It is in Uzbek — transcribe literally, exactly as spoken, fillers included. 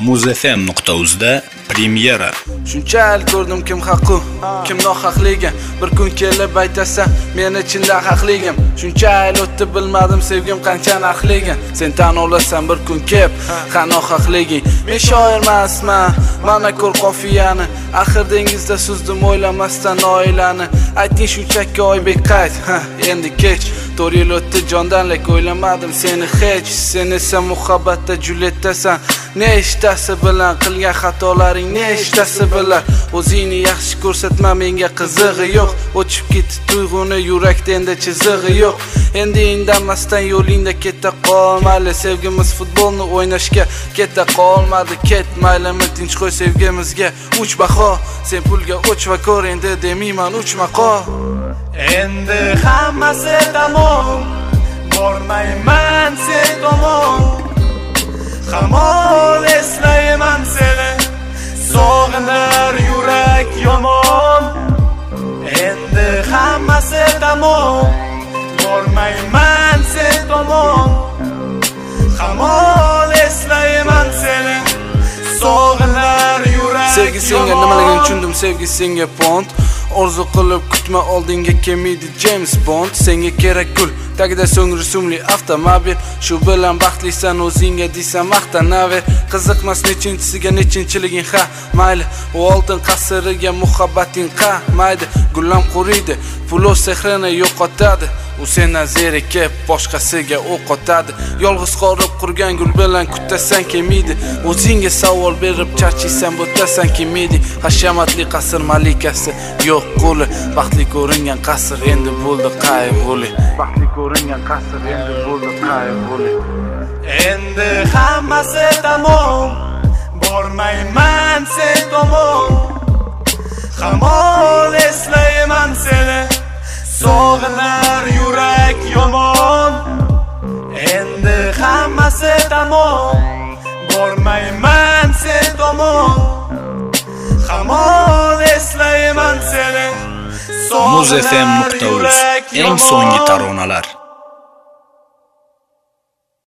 muzfm nuqta uz da premyera. Shunchalik ko'rdim kim haqu, kim nohaqligim. Bir kun kelib aytasan, men ichimda haqligim. Shunchalik o'tdi bilmadim sevgim qancha narxligim. Sen tan olasan bir kun kelib, ha nohaqliging. Men shoir emasman, mana ko'r qofiyani. Axir dengizda suzdim o'ylamasdan oilani. Ayting shunchaki Oybek qayt, ha endi kech. to'rt yil o'tdi jondan lek o'ylamadim seni hech. Sen esa muhabbatda Julyettasan. Ne ishtasi bilan qilgan xatolaring ne ishtasi bilan o'zingni yaxshi ko'rsatma menga qizig'i yo'q. O'chib ketdi tuyg'uni yurakda endi chizig'i yo'q. Endi indamasdan yo'lingda keta qolmayli. Sevgimiz futbolni o'ynashga keta qolmadi. Ket maylimi tinch qo'y sevgimizga uch baho. Sen pulga o'ch va ko'r endi demayman uch maqo. Endi hammasi tamom, bormayman sen tomon. Hamon eslayman seni, sog'inar yurak yomon. Endi hammasi tamom, bormayman sen tomon. Hamon eslayman seni, sog'inar yurak yomon. Sevgi senga nimaligini tushundim, sevgi senga pont. Orzu qilib kutma oldinga kelmaydi James Bond. Senga kerak gul, tagida so'ng rusumli avtomobil. Shu bilan baxtlisan o'zingga deysan maqtanaver. Qiziqmas nechinchisiga nechinchiliging ha mayli. U oltin qasriga muhabbating qa maydi. Gullam quriydi, pul o'z sehrini yo'qotadi. U sendan zerikib boshqasiga o'q otadi. Yolg'iz qolib qurgan gul bilan kutasan kelmaydi. O'zingga savol berib charchiysan bo'tasan kelmaydi. Hashamatli qasr malikasi yo'q qo'li. Baxtli ko'ringan qasr endi bo'ldi qayg'uli. Baxtli ko'ringan qasr endi bo'ldi qayg'uli. Endi hammasi tamom, bormayman sen tomon. Hamon eslayman seni, sog'inar yurak yomon. Endi hammasi tamom, bormayman sen tomon. Hamon eslayman seni, muzfm nuqta uz eng so'nggi taronalar.